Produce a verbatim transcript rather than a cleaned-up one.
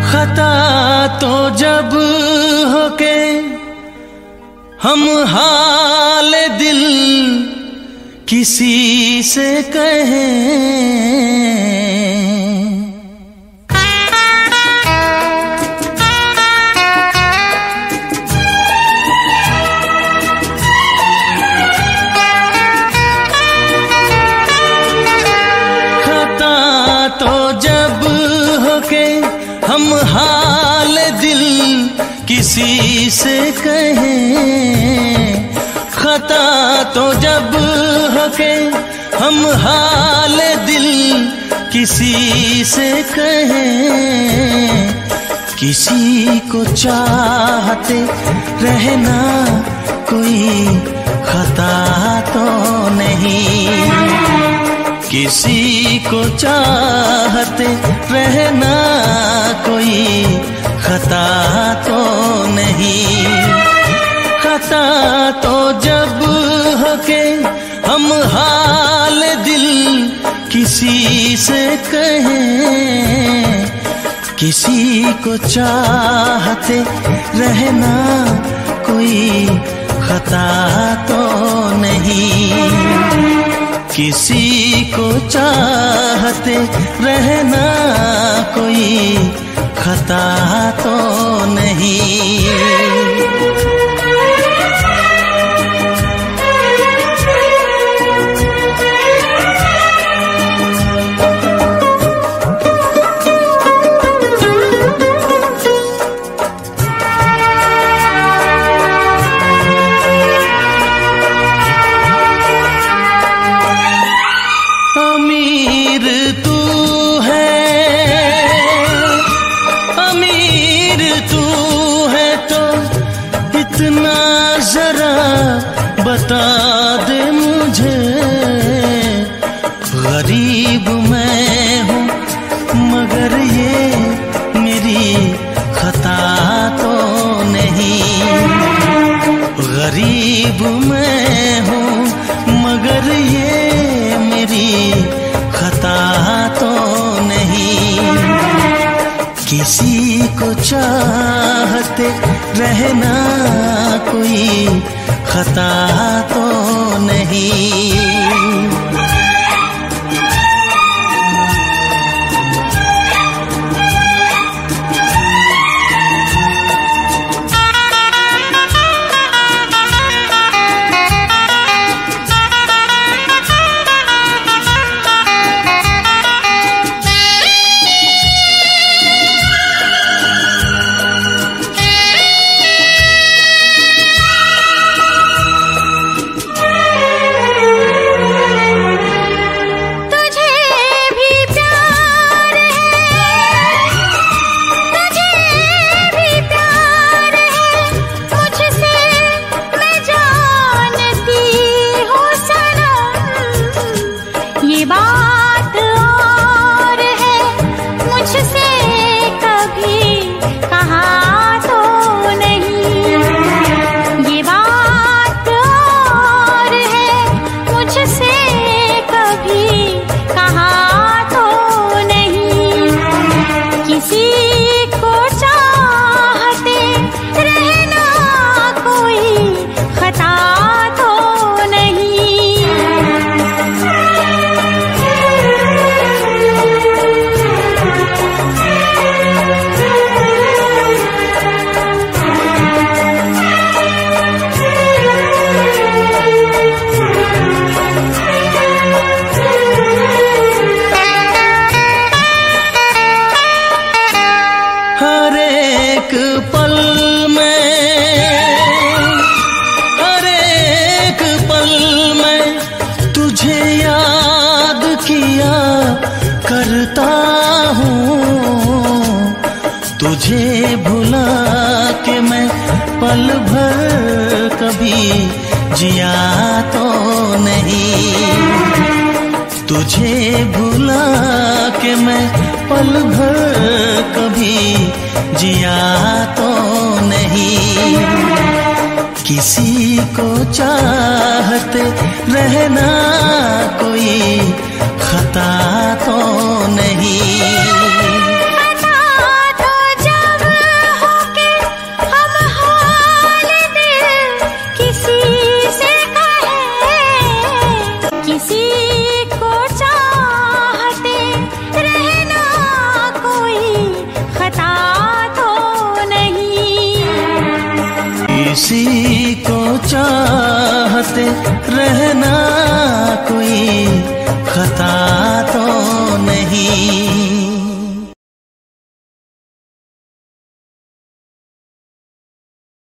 खता तो जब हो के हम हाल दिल किसी से कहें, तो जब हो के हम हाल दिल किसी से कहें, खता तो जब हो के हम हाल दिल किसी से कहें, किसी को चाहते रहना कोई खता तो नहीं, किसी को चाहते रहना कोई खता तो नहीं। खता तो जब हो के हम हाल दिल किसी से कहें, किसी को चाहते रहना कोई खता तो नहीं, किसी को चाहते रहना कोई खता तो नहीं। बता दे मुझे, गरीब मैं हूँ मगर ये मेरी खता तो नहीं, गरीब मैं हूँ मगर ये मेरी खता तो नहीं, किसी को चाहते रहना कोई खता तो नहीं। तुझे भुला के मैं पल भर कभी जिया तो नहीं, तुझे भुला के मैं पल भर कभी जिया तो नहीं, किसी को चाहते रहना कोई खता तो नहीं। खता तो उसी को चाहते रहना, कोई खता